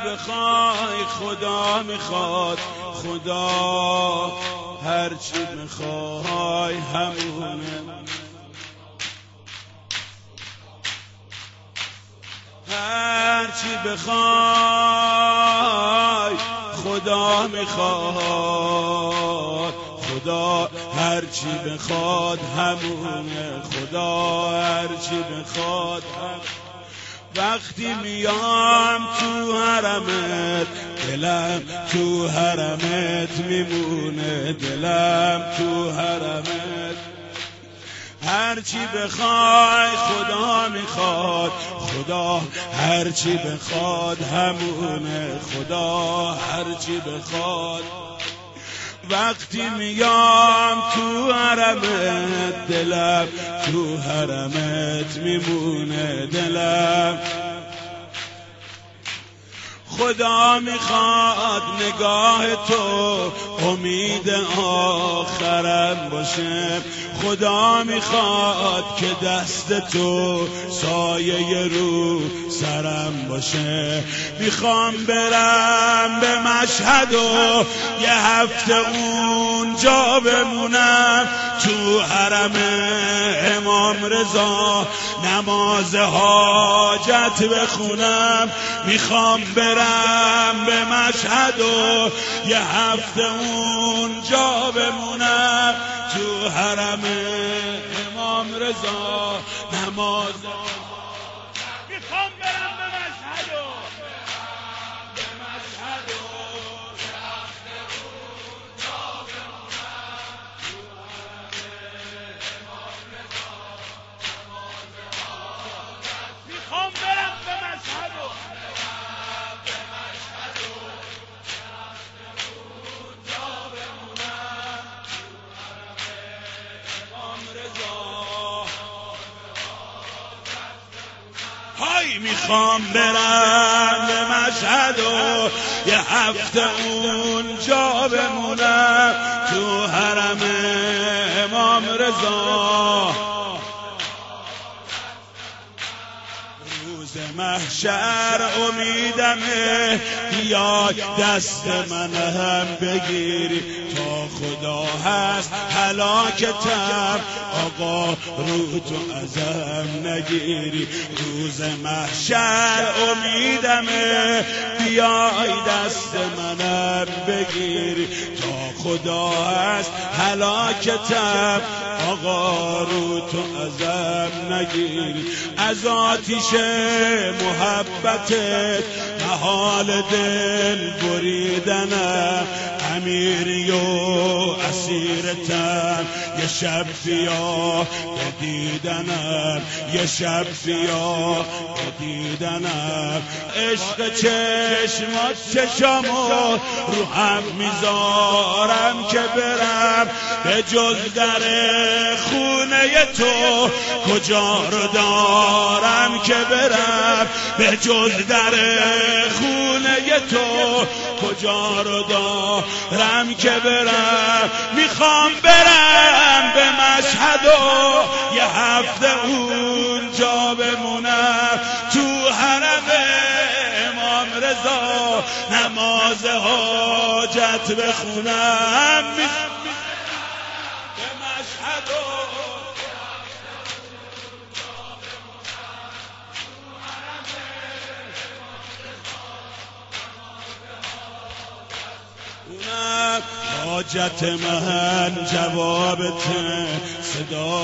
بخوای خدا میخواد، خدا هرچی بخوای همونه. هرچی بخوای خدا میخواد، خدا هرچی بخواد همونه، خدا هرچی بخواد همونه. وقتی میام تو حرمت دلم تو حرمت میمونه، دلم تو حرمت. هرچی بخوای خدا میخواد، خدا هرچی بخواد همونه، خدا هرچی بخواد. وقتی میام تو حرمت دلم تو حرمت میمونه، دلم. خدا میخواد نگاه تو امید آخرم باشه، خدا میخواد که دست تو سایه رو سرم باشه. میخوام برم به مشهد و یه هفته اونجا بمونم، تو حرم امام رضا نماز حاجت بخونم. میخوام برم به مشهد و یه هفته اونجا بمونم، تو حرم امام رضا نماز. میخوام برم به مشهد و یه هفته اونجا بمونم، تو حرم امام رضا نماز حاجت. میخوام برم به مشهد و میخوام برم به مشهد و یه هفته اونجا بمونم، تو حرم امام رضا. روز محشر امیدمه بیای دست من هم بگیری، تا خدا هست هلاکتم آقا رو تو ازم نگیری. روز محشر امیدمه بیای دست منم بگیری، تا خدا هست هلاکتم آقا رو تو ازم نگیری. از آتیش محبتت نهال دل بریدنم، امیری و اسیرتم یه شب بیا دیدنم، یه شب بیا دیدنم. عشق چشمات چشامو رو هم میذارم که برم، به جز در خونه تو کجا رو دارم که برم، به جز در خونه تو کجا رو دارم که برم. میخوام برم به مشهد و یه هفته اونجا بمونم، تو حرم امام رضا نماز حاجت بخونم. به مشهد و حاجت من جوابت صدا،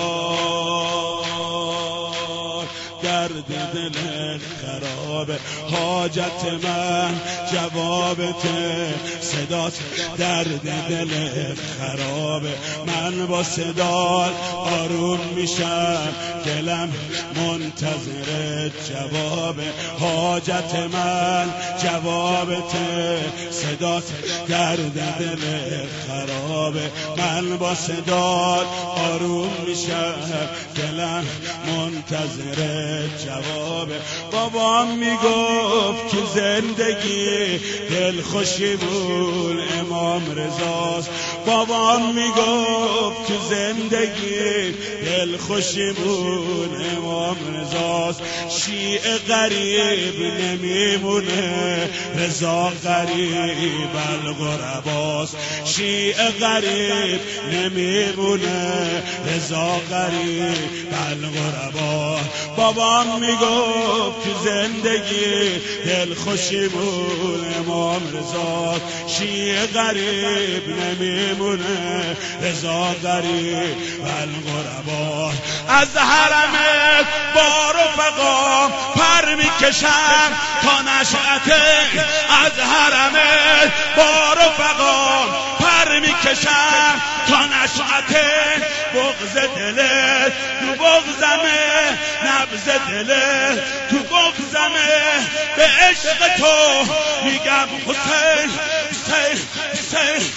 درد دل خراب. حاجت من جوابت صدات، درد دل خراب. من با صدات آروم میشم، دلم منتظر جواب. حاجت من جوابت صدات، درد دل خراب. من با صدات آروم میشم، دلم منتظر جواب. بابام میگفت که زندگی دلخوشی بود امام رضاست، بابام میگفت تو زندگی دل خوشیمون امام رضاست، شیعه غریب نمیمونه، رضا غریب الغرباست، شیعه غریب نمیمونه، رضا غریب الغربا. بابام میگفت تو زندگی دل خوشیمون امام رضا، شیعه غریب نمیمونه، رضا غریب الغربا. از حرمت با رفقا پر میکشم تا نشأته، از حرمت با رفقا پر میکشم تا نشأته، بغض دلت تو بغضمه، نبض دلت تو بغضمه، به عشق تو میگم حسین حسین حسین.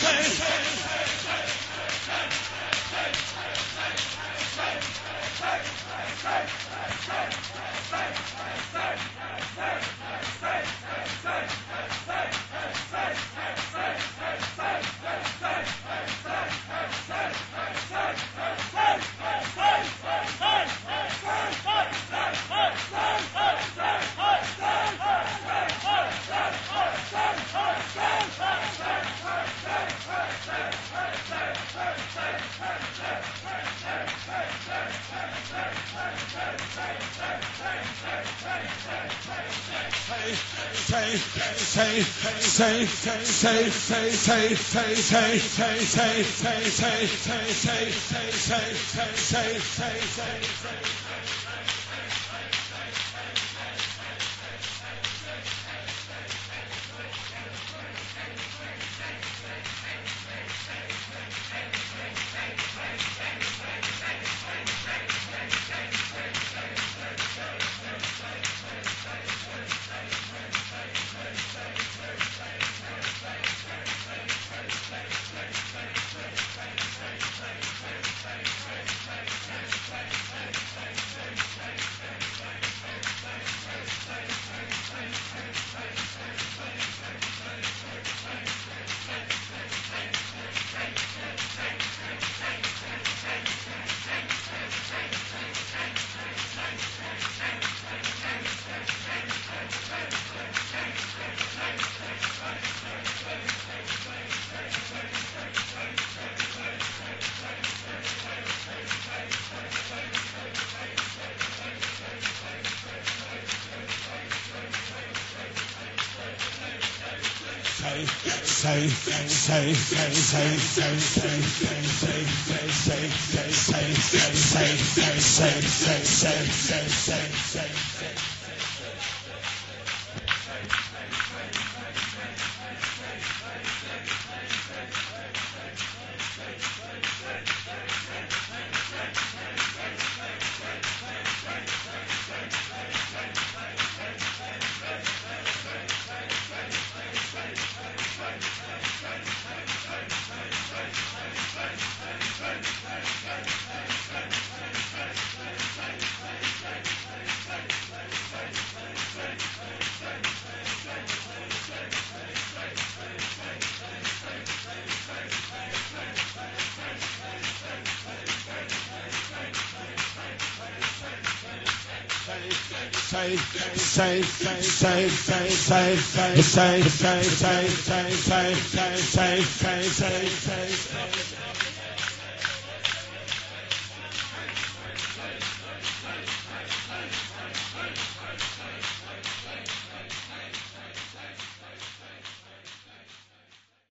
say